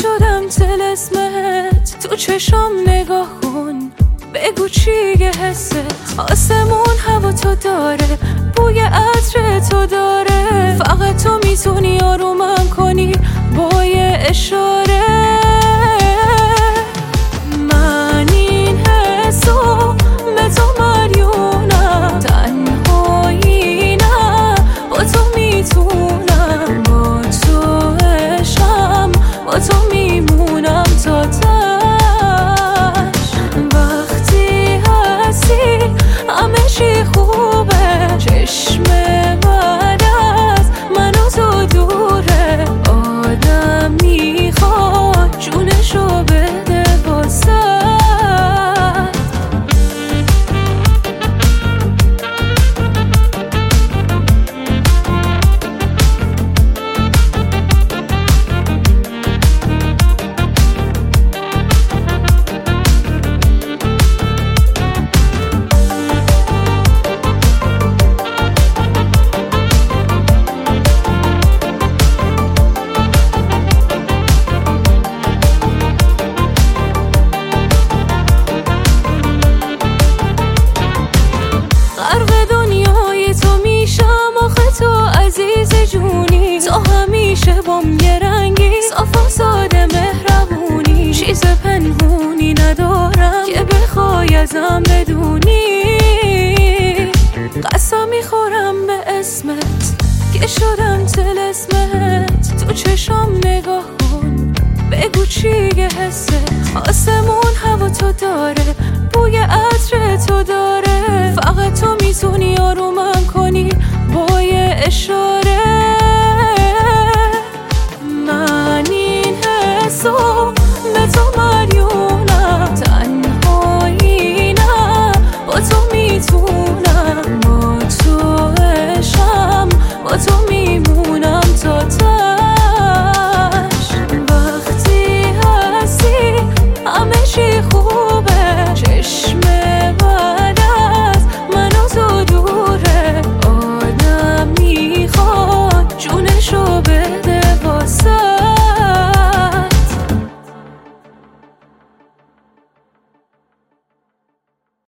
شدم طلسمت، تو چشام نگاه کن بگو چیه حست. آسمون هوا تو داره، بوی عطر تو داره، فقط تو میتونی آرومم کنی با یه اشاره. من این حسو به تو مدیونم، تنهایی نه با تو میتونم، با تو عشقم با تو میمونم تا تش. وقتی هستی همه چی خوبه، چشم بعد از من و تو دوره، آدم میخواد جونشو بده واسه. تو همیشه بام یه رنگی، صاف و ساده مهربونی، چیز پنهونی ندارم که بخوای ازم بدونی. قسم میخورم به اسمت که شدم طلسمت، تو چشام نگاه کن بگو چیه حست. آسمون هوا تو داره، بوی عطر تو داره، فقط تو میتونی آرومم کنی با یه اشاره. من این حسو